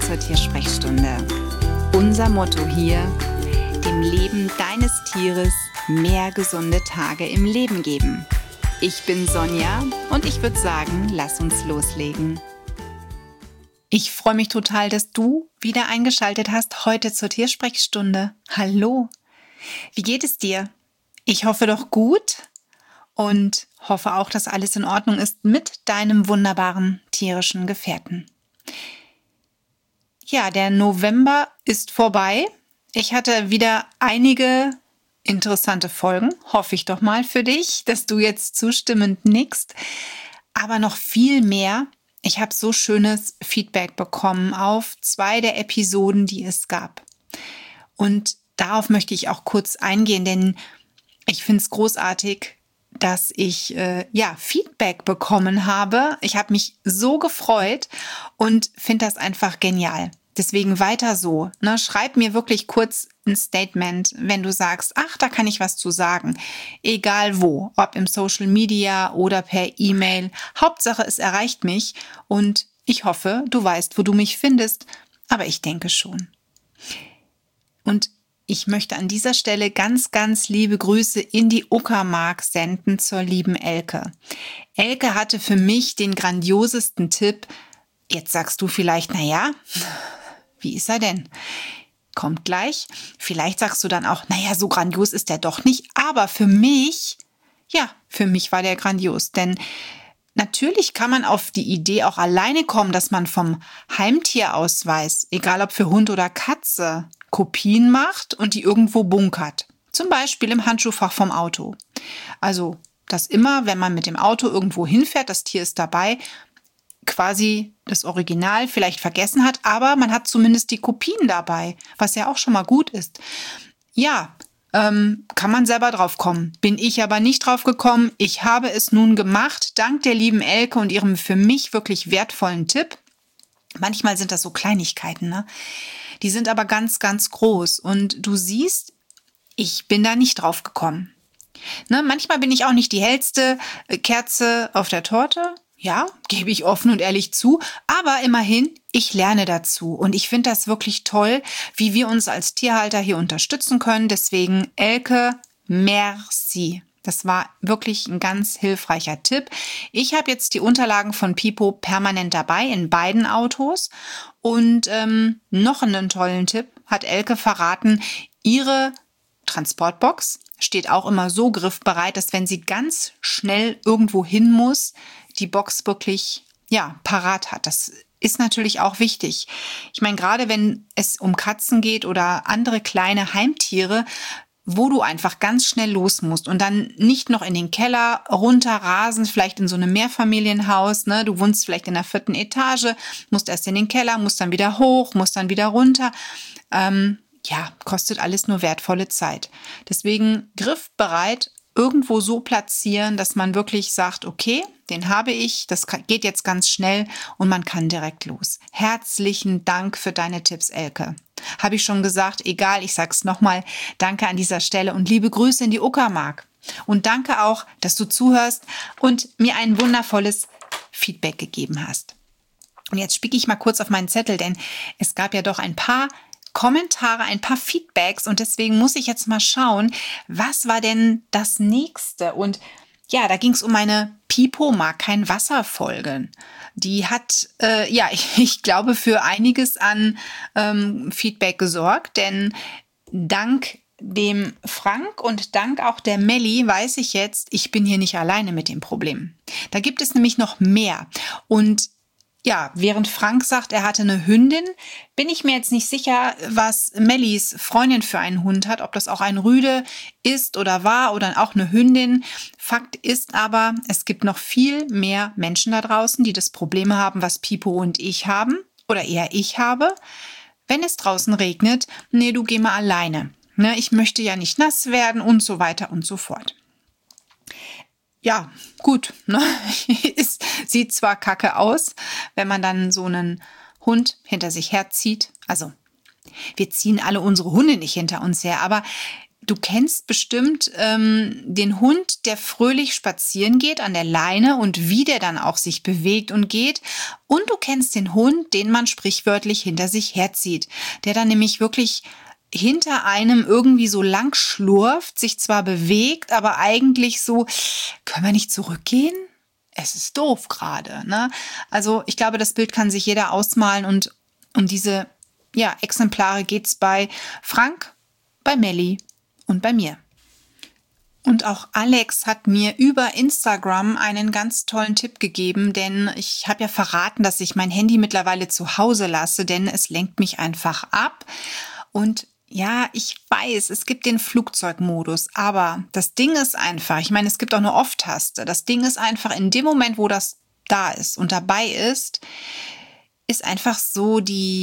zur Tiersprechstunde. Unser Motto hier: dem Leben deines Tieres mehr gesunde Tage im Leben geben. Ich bin Sonja und ich würde sagen, lass uns loslegen. Ich freue mich total, dass du wieder eingeschaltet hast heute zur Tiersprechstunde. Hallo, wie geht es dir? Ich hoffe doch gut und hoffe auch, dass alles in Ordnung ist mit deinem wunderbaren tierischen Gefährten. Ja, der November ist vorbei. Ich hatte wieder einige interessante Folgen, hoffe ich doch mal für dich, dass du jetzt zustimmend nickst. Aber noch viel mehr. Ich habe so schönes Feedback bekommen auf 2 der Episoden, die es gab. Und darauf möchte ich auch kurz eingehen, denn ich finde es großartig, dass ich Feedback bekommen habe. Ich habe mich so gefreut und finde das einfach genial. Deswegen weiter so. Schreib mir wirklich kurz ein Statement, wenn du sagst, ach, da kann ich was zu sagen. Egal wo, ob im Social Media oder per E-Mail. Hauptsache, es erreicht mich und ich hoffe, du weißt, wo du mich findest. Aber ich denke schon. Und ich möchte an dieser Stelle ganz, ganz liebe Grüße in die Uckermark senden zur lieben Elke. Elke hatte für mich den grandiosesten Tipp. Jetzt sagst du vielleicht, naja, wie ist er denn? Kommt gleich. Vielleicht sagst du dann auch, naja, so grandios ist er doch nicht. Aber für mich war der grandios. Denn natürlich kann man auf die Idee auch alleine kommen, dass man vom Heimtierausweis, egal ob für Hund oder Katze, Kopien macht und die irgendwo bunkert. Zum Beispiel im Handschuhfach vom Auto. Also, dass immer, wenn man mit dem Auto irgendwo hinfährt, das Tier ist dabei, quasi das Original vielleicht vergessen hat, aber man hat zumindest die Kopien dabei, was ja auch schon mal gut ist. Ja, kann man selber drauf kommen. Bin ich aber nicht drauf gekommen. Ich habe es nun gemacht, dank der lieben Elke und ihrem für mich wirklich wertvollen Tipp. Manchmal sind das so Kleinigkeiten, ne? Die sind aber ganz, ganz groß. Und du siehst, ich bin da nicht drauf gekommen. Ne? Manchmal bin ich auch nicht die hellste Kerze auf der Torte. Ja, gebe ich offen und ehrlich zu. Aber immerhin, ich lerne dazu. Und ich finde das wirklich toll, wie wir uns als Tierhalter hier unterstützen können. Deswegen, Elke, merci. Das war wirklich ein ganz hilfreicher Tipp. Ich habe jetzt die Unterlagen von Pipo permanent dabei in beiden Autos. Und noch einen tollen Tipp hat Elke verraten. Ihre Transportbox steht auch immer so griffbereit, dass wenn sie ganz schnell irgendwo hin muss, die Box wirklich parat hat. Das ist natürlich auch wichtig. Ich meine, gerade wenn es um Katzen geht oder andere kleine Heimtiere, wo du einfach ganz schnell los musst und dann nicht noch in den Keller runterrasen, vielleicht in so einem Mehrfamilienhaus, ne? Du wohnst vielleicht in der 4. Etage, musst erst in den Keller, musst dann wieder hoch, musst dann wieder runter. Kostet alles nur wertvolle Zeit. Deswegen griffbereit irgendwo so platzieren, dass man wirklich sagt, okay, den habe ich, das geht jetzt ganz schnell und man kann direkt los. Herzlichen Dank für deine Tipps, Elke. Habe ich schon gesagt, egal, ich sag's nochmal, danke an dieser Stelle und liebe Grüße in die Uckermark. Und danke auch, dass du zuhörst und mir ein wundervolles Feedback gegeben hast. Und jetzt spicke ich mal kurz auf meinen Zettel, denn es gab ja doch ein paar Kommentare, ein paar Feedbacks und deswegen muss ich jetzt mal schauen, was war denn das nächste? Und ja, da ging es um meine Pipo mag kein Wasser Folgen. Die hat, ich glaube, für einiges an Feedback gesorgt, denn dank dem Frank und dank auch der Melli weiß ich jetzt, ich bin hier nicht alleine mit dem Problem. Da gibt es nämlich noch mehr und ja, während Frank sagt, er hatte eine Hündin, bin ich mir jetzt nicht sicher, was Mellis Freundin für einen Hund hat, ob das auch ein Rüde ist oder war oder auch eine Hündin. Fakt ist aber, es gibt noch viel mehr Menschen da draußen, die das Problem haben, was Pipo und ich haben oder eher ich habe. Wenn es draußen regnet, nee, du geh mal alleine. Ne, ich möchte ja nicht nass werden und so weiter und so fort. Ja, gut, ne? Es sieht zwar kacke aus, wenn man dann so einen Hund hinter sich herzieht. Also, wir ziehen alle unsere Hunde nicht hinter uns her, aber Du kennst bestimmt den Hund, der fröhlich spazieren geht an der Leine und wie der dann auch sich bewegt und geht. Und du kennst den Hund, den man sprichwörtlich hinter sich herzieht, der dann nämlich wirklich hinter einem irgendwie so lang schlurft, sich zwar bewegt, aber eigentlich so, können wir nicht zurückgehen? Es ist doof gerade, ne? Also ich glaube, das Bild kann sich jeder ausmalen und um diese Exemplare geht's bei Frank, bei Melli und bei mir. Und auch Alex hat mir über Instagram einen ganz tollen Tipp gegeben, denn ich habe ja verraten, dass ich mein Handy mittlerweile zu Hause lasse, denn es lenkt mich einfach ab. Und ja, ich weiß, es gibt den Flugzeugmodus, aber das Ding ist einfach, ich meine, es gibt auch eine Off-Taste. Das Ding ist einfach, in dem Moment, wo das da ist und dabei ist einfach so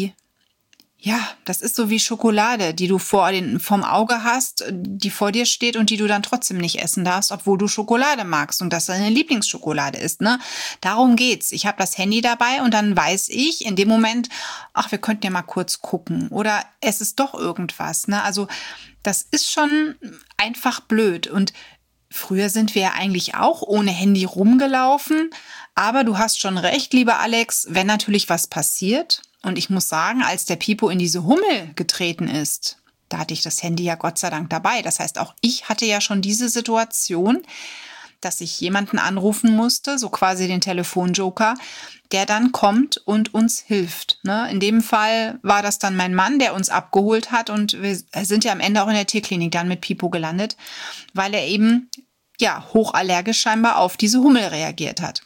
das ist so wie Schokolade, die du vom Auge hast, die vor dir steht und die du dann trotzdem nicht essen darfst, obwohl du Schokolade magst und das deine Lieblingsschokolade ist, ne? Darum geht's. Ich habe das Handy dabei und dann weiß ich in dem Moment, ach, wir könnten ja mal kurz gucken oder es ist doch irgendwas, ne? Also das ist schon einfach blöd und früher sind wir ja eigentlich auch ohne Handy rumgelaufen, aber du hast schon recht, lieber Alex, wenn natürlich was passiert. Und ich muss sagen, als der Pipo in diese Hummel getreten ist, da hatte ich das Handy ja Gott sei Dank dabei. Das heißt, auch ich hatte ja schon diese Situation, dass ich jemanden anrufen musste, so quasi den Telefonjoker, der dann kommt und uns hilft. Ne? In dem Fall war das dann mein Mann, der uns abgeholt hat und wir sind ja am Ende auch in der Tierklinik dann mit Pipo gelandet, weil er eben hochallergisch scheinbar auf diese Hummel reagiert hat.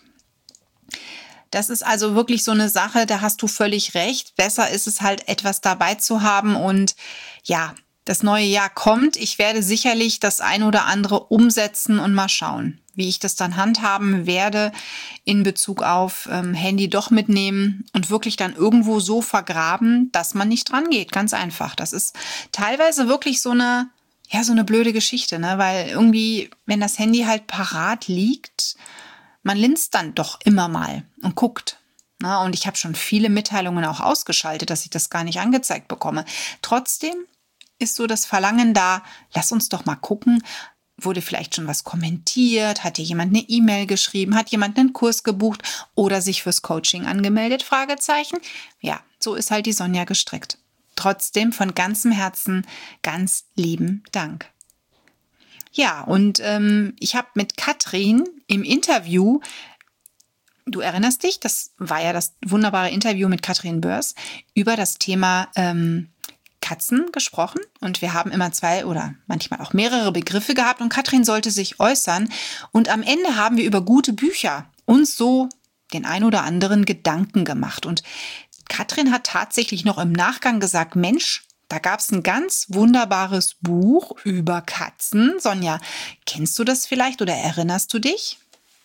Das ist also wirklich so eine Sache, da hast du völlig recht. Besser ist es halt, etwas dabei zu haben. Und ja, das neue Jahr kommt. Ich werde sicherlich das ein oder andere umsetzen und mal schauen, wie ich das dann handhaben werde in Bezug auf Handy doch mitnehmen und wirklich dann irgendwo so vergraben, dass man nicht dran geht. Ganz einfach. Das ist teilweise wirklich so eine blöde Geschichte, ne? Weil irgendwie, wenn das Handy halt parat liegt, man linst dann doch immer mal und guckt. Na, und ich habe schon viele Mitteilungen auch ausgeschaltet, dass ich das gar nicht angezeigt bekomme. Trotzdem ist so das Verlangen da, lass uns doch mal gucken, wurde vielleicht schon was kommentiert, hat dir jemand eine E-Mail geschrieben, hat jemand einen Kurs gebucht oder sich fürs Coaching angemeldet, Fragezeichen. Ja, so ist halt die Sonja gestrickt. Trotzdem von ganzem Herzen ganz lieben Dank. Ja, und ich habe mit Katrin im Interview, du erinnerst dich, das war ja das wunderbare Interview mit Katrin Börs, über das Thema Katzen gesprochen. Und wir haben immer 2 oder manchmal auch mehrere Begriffe gehabt und Katrin sollte sich äußern. Und am Ende haben wir über gute Bücher uns so den ein oder anderen Gedanken gemacht. Und Katrin hat tatsächlich noch im Nachgang gesagt, Mensch, da gab es ein ganz wunderbares Buch über Katzen. Sonja, kennst du das vielleicht oder erinnerst du dich?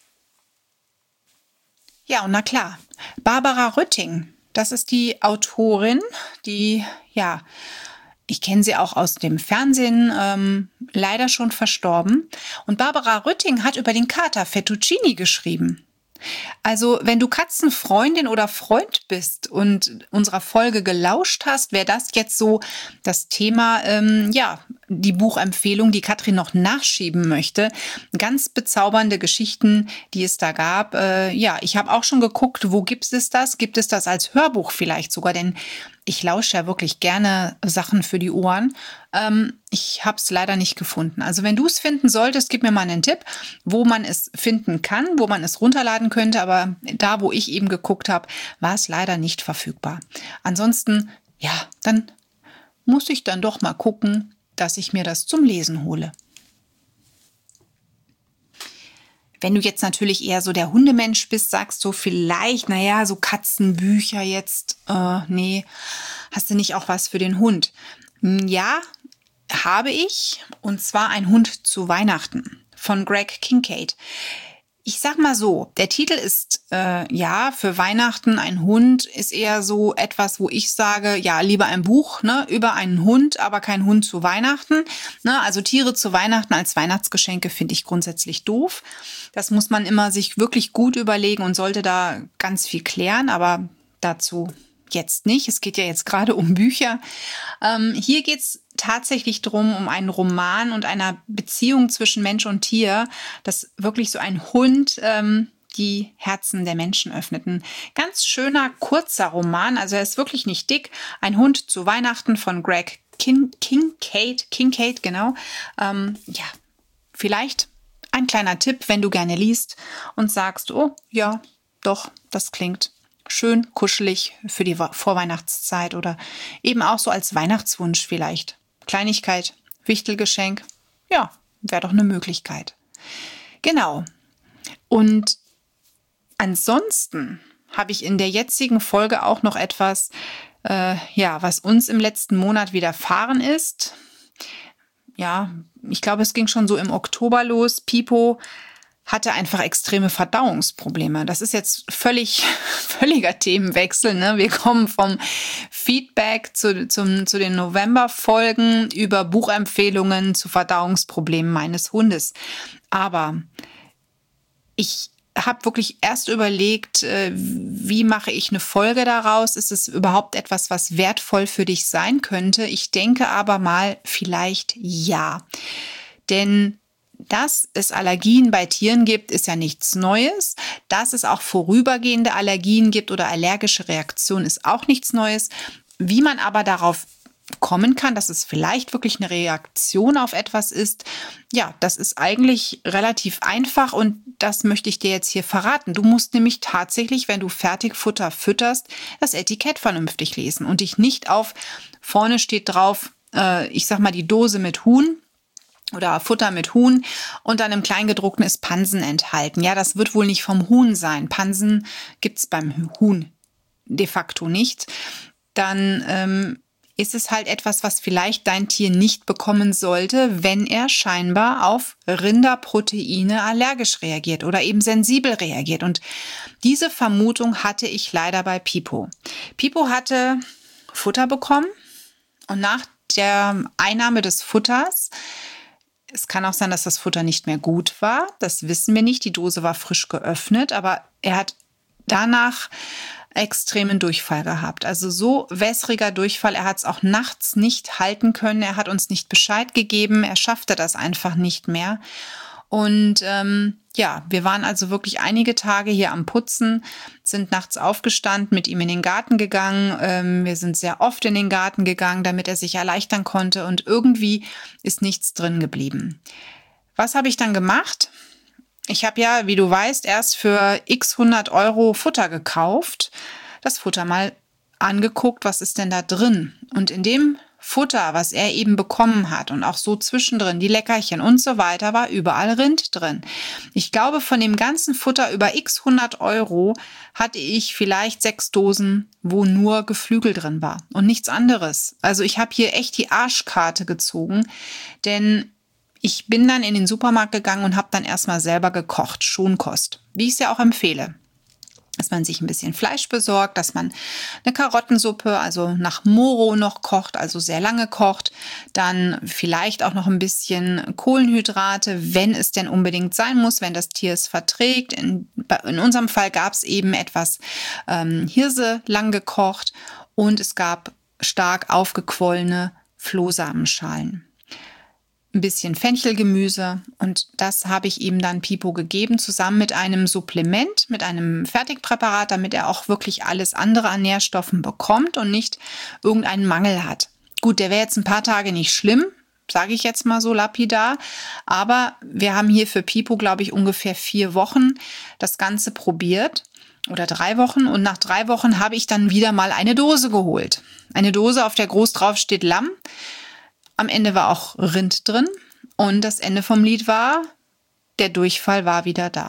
Ja, und na klar, Barbara Rütting, das ist die Autorin, die, ich kenne sie auch aus dem Fernsehen, leider schon verstorben. Und Barbara Rütting hat über den Kater Fettuccini geschrieben. Also, wenn du Katzenfreundin oder Freund bist und unserer Folge gelauscht hast, wäre das jetzt so das Thema, die Buchempfehlung, die Katrin noch nachschieben möchte. Ganz bezaubernde Geschichten, die es da gab. Ich habe auch schon geguckt, wo gibt es das? Gibt es das als Hörbuch vielleicht sogar? Denn ich lausche ja wirklich gerne Sachen für die Ohren. Ich habe es leider nicht gefunden. Also wenn du es finden solltest, gib mir mal einen Tipp, wo man es finden kann, wo man es runterladen könnte. Aber da, wo ich eben geguckt habe, war es leider nicht verfügbar. Ansonsten, dann muss ich dann doch mal gucken, dass ich mir das zum Lesen hole. Wenn du jetzt natürlich eher so der Hundemensch bist, sagst du vielleicht, so Katzenbücher jetzt, nee, hast du nicht auch was für den Hund? Ja, habe ich, und zwar Ein Hund zu Weihnachten von Greg Kincaid. Ich sag mal so, der Titel ist, für Weihnachten ein Hund ist eher so etwas, wo ich sage, lieber ein Buch, ne, über einen Hund, aber kein Hund zu Weihnachten. Ne, also Tiere zu Weihnachten als Weihnachtsgeschenke finde ich grundsätzlich doof. Das muss man immer sich wirklich gut überlegen und sollte da ganz viel klären, aber dazu jetzt nicht. Es geht ja jetzt gerade um Bücher. Hier geht's tatsächlich drum, um einen Roman und einer Beziehung zwischen Mensch und Tier, dass wirklich so ein Hund die Herzen der Menschen öffnet. Ein ganz schöner, kurzer Roman, also er ist wirklich nicht dick. Ein Hund zu Weihnachten von Greg Kincaid, genau. Ja, vielleicht ein kleiner Tipp, wenn du gerne liest und sagst, oh ja, doch, das klingt schön kuschelig für die Vorweihnachtszeit oder eben auch so als Weihnachtswunsch vielleicht. Kleinigkeit, Wichtelgeschenk, ja, wäre doch eine Möglichkeit. Genau. Und ansonsten habe ich in der jetzigen Folge auch noch etwas, was uns im letzten Monat widerfahren ist. Ja, ich glaube, es ging schon so im Oktober los. Pipo hatte einfach extreme Verdauungsprobleme. Das ist jetzt völliger Themenwechsel. Ne? Wir kommen vom Feedback zu den November-Folgen über Buchempfehlungen zu Verdauungsproblemen meines Hundes. Aber ich habe wirklich erst überlegt, wie mache ich eine Folge daraus? Ist es überhaupt etwas, was wertvoll für dich sein könnte? Ich denke aber mal, vielleicht ja. Denn dass es Allergien bei Tieren gibt, ist ja nichts Neues. Dass es auch vorübergehende Allergien gibt oder allergische Reaktionen, ist auch nichts Neues. Wie man aber darauf kommen kann, dass es vielleicht wirklich eine Reaktion auf etwas ist, ja, das ist eigentlich relativ einfach und das möchte ich dir jetzt hier verraten. Du musst nämlich tatsächlich, wenn du Fertigfutter fütterst, das Etikett vernünftig lesen und dich nicht vorne steht drauf, ich sag mal die Dose mit Huhn oder Futter mit Huhn und dann im Kleingedruckten ist Pansen enthalten. Ja, das wird wohl nicht vom Huhn sein. Pansen gibt's beim Huhn de facto nicht. Dann ist es halt etwas, was vielleicht dein Tier nicht bekommen sollte, wenn er scheinbar auf Rinderproteine allergisch reagiert oder eben sensibel reagiert. Und diese Vermutung hatte ich leider bei Pipo. Pipo hatte Futter bekommen und nach der Einnahme des Futters, es kann auch sein, dass das Futter nicht mehr gut war, das wissen wir nicht, die Dose war frisch geöffnet, aber er hat danach extremen Durchfall gehabt. Also so wässriger Durchfall, er hat es auch nachts nicht halten können, er hat uns nicht Bescheid gegeben, er schaffte das einfach nicht mehr. Und wir waren also wirklich einige Tage hier am Putzen, sind nachts aufgestanden, mit ihm in den Garten gegangen. Wir sind sehr oft in den Garten gegangen, damit er sich erleichtern konnte und irgendwie ist nichts drin geblieben. Was habe ich dann gemacht? Ich habe ja, wie du weißt, erst für x 100 € Futter gekauft, das Futter mal angeguckt, was ist denn da drin? Und in dem Futter, was er eben bekommen hat und auch so zwischendrin, die Leckerchen und so weiter, war überall Rind drin. Ich glaube, von dem ganzen Futter über x 100 € hatte ich vielleicht 6 Dosen, wo nur Geflügel drin war und nichts anderes. Also ich habe hier echt die Arschkarte gezogen, denn ich bin dann in den Supermarkt gegangen und habe dann erstmal selber gekocht, Schonkost, wie ich es ja auch empfehle. Dass man sich ein bisschen Fleisch besorgt, dass man eine Karottensuppe, also nach Moro noch kocht, also sehr lange kocht. Dann vielleicht auch noch ein bisschen Kohlenhydrate, wenn es denn unbedingt sein muss, wenn das Tier es verträgt. In unserem Fall gab es eben etwas Hirse lang gekocht und es gab stark aufgequollene Flohsamenschalen. Ein bisschen Fenchelgemüse und das habe ich ihm dann Pipo gegeben, zusammen mit einem Supplement, mit einem Fertigpräparat, damit er auch wirklich alles andere an Nährstoffen bekommt und nicht irgendeinen Mangel hat. Gut, der wäre jetzt ein paar Tage nicht schlimm, sage ich jetzt mal so lapidar, aber wir haben hier für Pipo, glaube ich, ungefähr 4 Wochen das Ganze probiert oder 3 Wochen und nach 3 Wochen habe ich dann wieder mal eine Dose geholt. Eine Dose, auf der groß drauf steht Lamm. Am Ende war auch Rind drin und das Ende vom Lied war, der Durchfall war wieder da.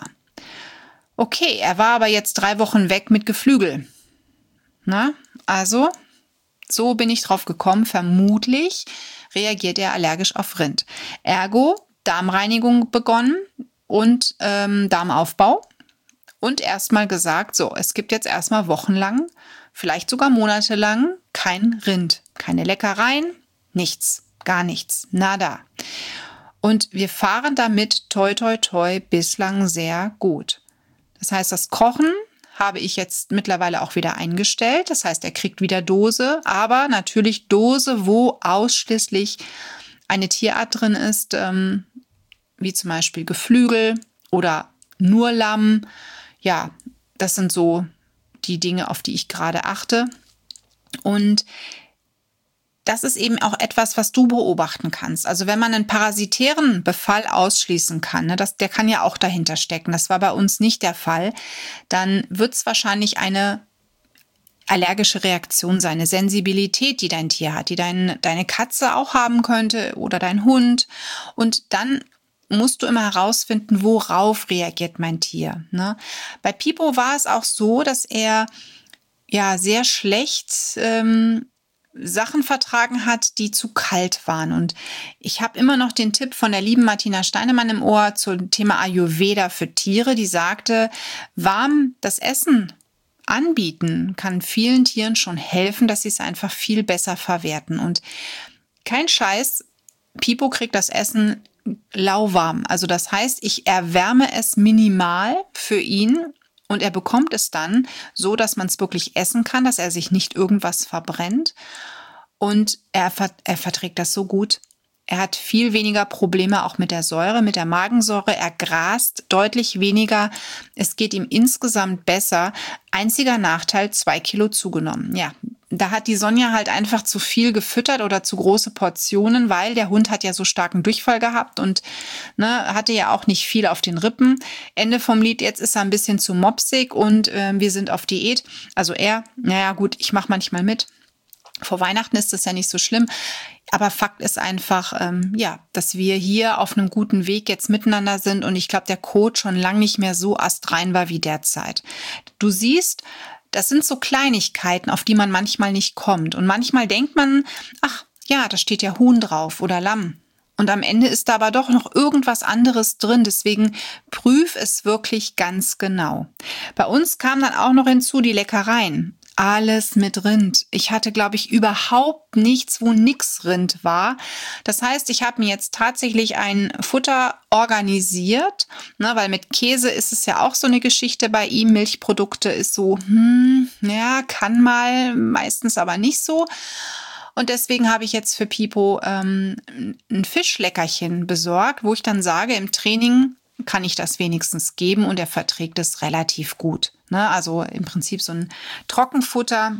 Okay, er war aber jetzt 3 Wochen weg mit Geflügel. Na, also, so bin ich drauf gekommen, vermutlich reagiert er allergisch auf Rind. Ergo, Darmreinigung begonnen und Darmaufbau und erstmal gesagt, so, es gibt jetzt erstmal wochenlang, vielleicht sogar monatelang kein Rind, keine Leckereien, nichts. Gar nichts, nada. Und wir fahren damit toi toi toi bislang sehr gut. Das heißt, das Kochen habe ich jetzt mittlerweile auch wieder eingestellt. Das heißt, er kriegt wieder Dose, aber natürlich Dose, wo ausschließlich eine Tierart drin ist, wie zum Beispiel Geflügel oder nur Lamm. Ja, das sind so die Dinge, auf die ich gerade achte. Und das ist eben auch etwas, was du beobachten kannst. Also wenn man einen parasitären Befall ausschließen kann, ne, der kann ja auch dahinter stecken. Das war bei uns nicht der Fall. Dann wird es wahrscheinlich eine allergische Reaktion sein, eine Sensibilität, die dein Tier hat, die deine Katze auch haben könnte oder dein Hund. Und dann musst du immer herausfinden, worauf reagiert mein Tier. Ne? Bei Pipo war es auch so, dass er ja sehr schlecht Sachen vertragen hat, die zu kalt waren. Und ich habe immer noch den Tipp von der lieben Martina Steinemann im Ohr zum Thema Ayurveda für Tiere, die sagte, warm das Essen anbieten kann vielen Tieren schon helfen, dass sie es einfach viel besser verwerten. Und kein Scheiß, Pipo kriegt das Essen lauwarm. Also das heißt, ich erwärme es minimal für ihn und er bekommt es dann so, dass man es wirklich essen kann, dass er sich nicht irgendwas verbrennt. Und er verträgt das so gut. Er hat viel weniger Probleme auch mit der Säure, mit der Magensäure. Er grast deutlich weniger. Es geht ihm insgesamt besser. Einziger Nachteil, 2 Kilo zugenommen. Ja, da hat die Sonja halt einfach zu viel gefüttert oder zu große Portionen, weil der Hund hat ja so starken Durchfall gehabt und hatte ja auch nicht viel auf den Rippen. Ende vom Lied, jetzt ist er ein bisschen zu mopsig und wir sind auf Diät. Also naja gut, ich mache manchmal mit. Vor Weihnachten ist das ja nicht so schlimm. Aber Fakt ist einfach, dass wir hier auf einem guten Weg jetzt miteinander sind. Und ich glaube, der Kot schon lang nicht mehr so astrein war wie derzeit. Du siehst, das sind so Kleinigkeiten, auf die man manchmal nicht kommt. Und manchmal denkt man, ach ja, da steht ja Huhn drauf oder Lamm. Und am Ende ist da aber doch noch irgendwas anderes drin. Deswegen prüf es wirklich ganz genau. Bei uns kam dann auch noch hinzu die Leckereien. Alles mit Rind. Ich hatte, glaube ich, überhaupt nichts, wo nix Rind war. Das heißt, ich habe mir jetzt tatsächlich ein Futter organisiert, weil mit Käse ist es ja auch so eine Geschichte bei ihm. Milchprodukte ist so, kann mal, meistens aber nicht so. Und deswegen habe ich jetzt für Pipo ein Fischleckerchen besorgt, wo ich dann sage, im Training kann ich das wenigstens geben und er verträgt es relativ gut. Also im Prinzip so ein Trockenfutter,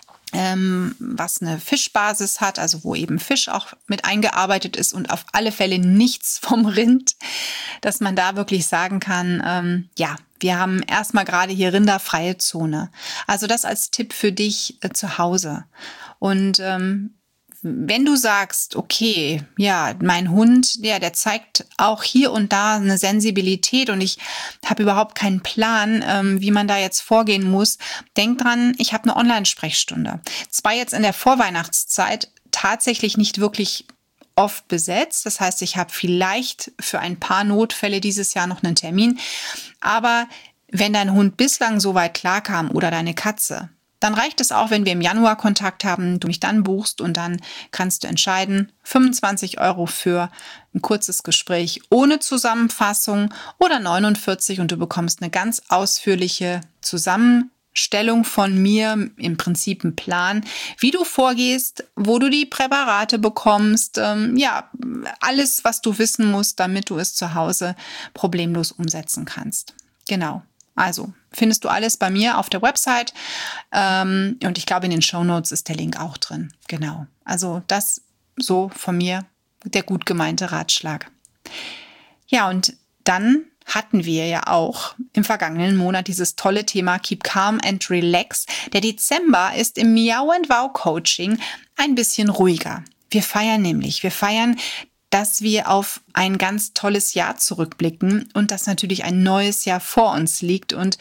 was eine Fischbasis hat, also wo eben Fisch auch mit eingearbeitet ist und auf alle Fälle nichts vom Rind, dass man da wirklich sagen kann, wir haben erstmal gerade hier rinderfreie Zone. Also das als Tipp für dich zu Hause. Und wenn du sagst, okay, ja, mein Hund, der zeigt auch hier und da eine Sensibilität und ich habe überhaupt keinen Plan, wie man da jetzt vorgehen muss, denk dran, ich habe eine Online-Sprechstunde. Zwar jetzt in der Vorweihnachtszeit tatsächlich nicht wirklich oft besetzt, das heißt, ich habe vielleicht für ein paar Notfälle dieses Jahr noch einen Termin, aber wenn dein Hund bislang so weit klarkam oder deine Katze, dann reicht es auch, wenn wir im Januar Kontakt haben, du mich dann buchst und dann kannst du entscheiden, 25 € für ein kurzes Gespräch ohne Zusammenfassung oder 49 und du bekommst eine ganz ausführliche Zusammenstellung von mir, im Prinzip einen Plan, wie du vorgehst, wo du die Präparate bekommst, alles, was du wissen musst, damit du es zu Hause problemlos umsetzen kannst. Genau. Also findest du alles bei mir auf der Website und ich glaube, in den Shownotes ist der Link auch drin. Genau. Also das so von mir der gut gemeinte Ratschlag. Ja, und dann hatten wir ja auch im vergangenen Monat dieses tolle Thema Keep Calm and Relax. Der Dezember ist im Miau and Wow Coaching ein bisschen ruhiger. Wir feiern, dass wir auf ein ganz tolles Jahr zurückblicken und dass natürlich ein neues Jahr vor uns liegt und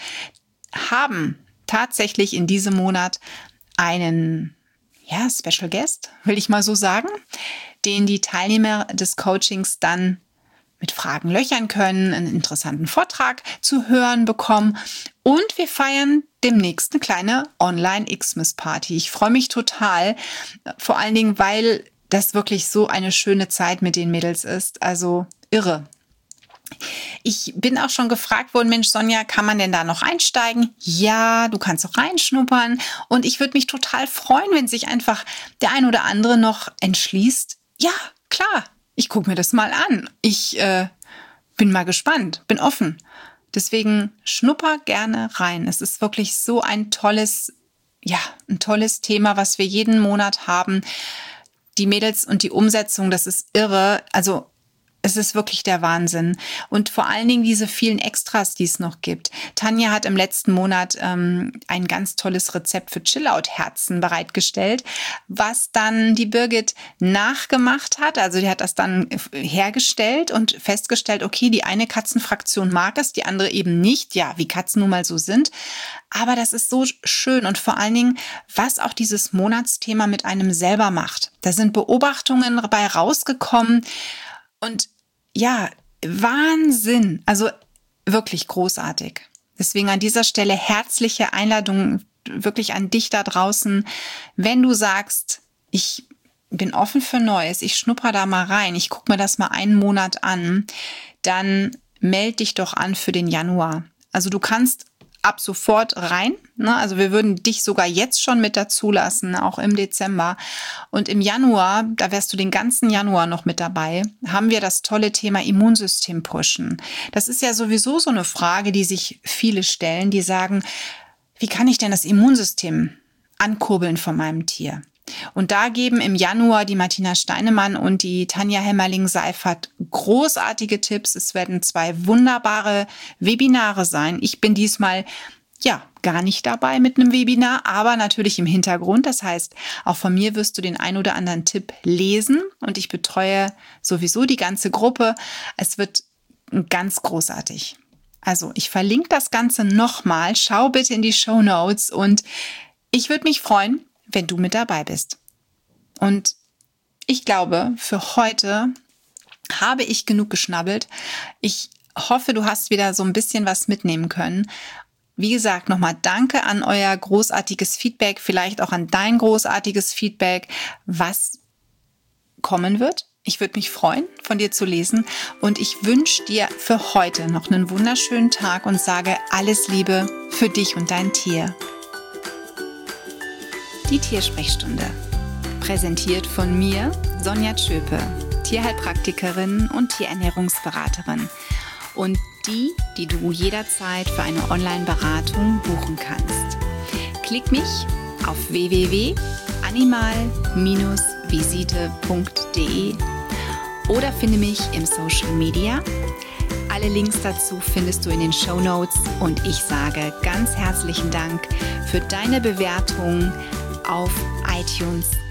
haben tatsächlich in diesem Monat einen Special Guest, will ich mal so sagen, den die Teilnehmer des Coachings dann mit Fragen löchern können, einen interessanten Vortrag zu hören bekommen und wir feiern demnächst eine kleine Online-Xmas-Party. Ich freue mich total, vor allen Dingen, weil das wirklich so eine schöne Zeit mit den Mädels ist. Also irre. Ich bin auch schon gefragt worden, Mensch, Sonja, kann man denn da noch einsteigen? Ja, du kannst auch reinschnuppern. Und ich würde mich total freuen, wenn sich einfach der ein oder andere noch entschließt. Ja, klar, ich gucke mir das mal an. Ich bin mal gespannt, bin offen. Deswegen schnupper gerne rein. Es ist wirklich so ein tolles Thema, was wir jeden Monat haben. Die Mädels und die Umsetzung, das ist irre. Also es ist wirklich der Wahnsinn. Und vor allen Dingen diese vielen Extras, die es noch gibt. Tanja hat im letzten Monat ein ganz tolles Rezept für Chillout-Herzen bereitgestellt, was dann die Birgit nachgemacht hat. Also die hat das dann hergestellt und festgestellt, okay, die eine Katzenfraktion mag es, die andere eben nicht. Ja, wie Katzen nun mal so sind. Aber das ist so schön und vor allen Dingen, was auch dieses Monatsthema mit einem selber macht. Da sind Beobachtungen dabei rausgekommen. Und ja, Wahnsinn, also wirklich großartig. Deswegen an dieser Stelle herzliche Einladung wirklich an dich da draußen. Wenn du sagst, ich bin offen für Neues, ich schnupper da mal rein, ich gucke mir das mal einen Monat an, dann melde dich doch an für den Januar. Also du kannst ab sofort rein. Ne? Also wir würden dich sogar jetzt schon mit dazu lassen, auch im Dezember. Und im Januar, da wärst du den ganzen Januar noch mit dabei, haben wir das tolle Thema Immunsystem pushen. Das ist ja sowieso so eine Frage, die sich viele stellen, die sagen, wie kann ich denn das Immunsystem ankurbeln von meinem Tier? Und da geben im Januar die Martina Steinemann und die Tanja Hemmerling-Seifert großartige Tipps. Es werden 2 wunderbare Webinare sein. Ich bin diesmal gar nicht dabei mit einem Webinar, aber natürlich im Hintergrund. Das heißt, auch von mir wirst du den ein oder anderen Tipp lesen und ich betreue sowieso die ganze Gruppe. Es wird ganz großartig. Also ich verlinke das Ganze nochmal. Schau bitte in die Shownotes und ich würde mich freuen, wenn du mit dabei bist. Und ich glaube, für heute habe ich genug geschnabbelt. Ich hoffe, du hast wieder so ein bisschen was mitnehmen können. Wie gesagt, nochmal danke an euer großartiges Feedback, vielleicht auch an dein großartiges Feedback, was kommen wird. Ich würde mich freuen, von dir zu lesen und ich wünsche dir für heute noch einen wunderschönen Tag und sage alles Liebe für dich und dein Tier. Die Tiersprechstunde. Präsentiert von mir, Sonja Tschöpe, Tierheilpraktikerin und Tierernährungsberaterin. Und die du jederzeit für eine Online-Beratung buchen kannst. Klick mich auf www.animal-visite.de oder finde mich im Social Media. Alle Links dazu findest du in den Shownotes und ich sage ganz herzlichen Dank für deine Bewertung auf iTunes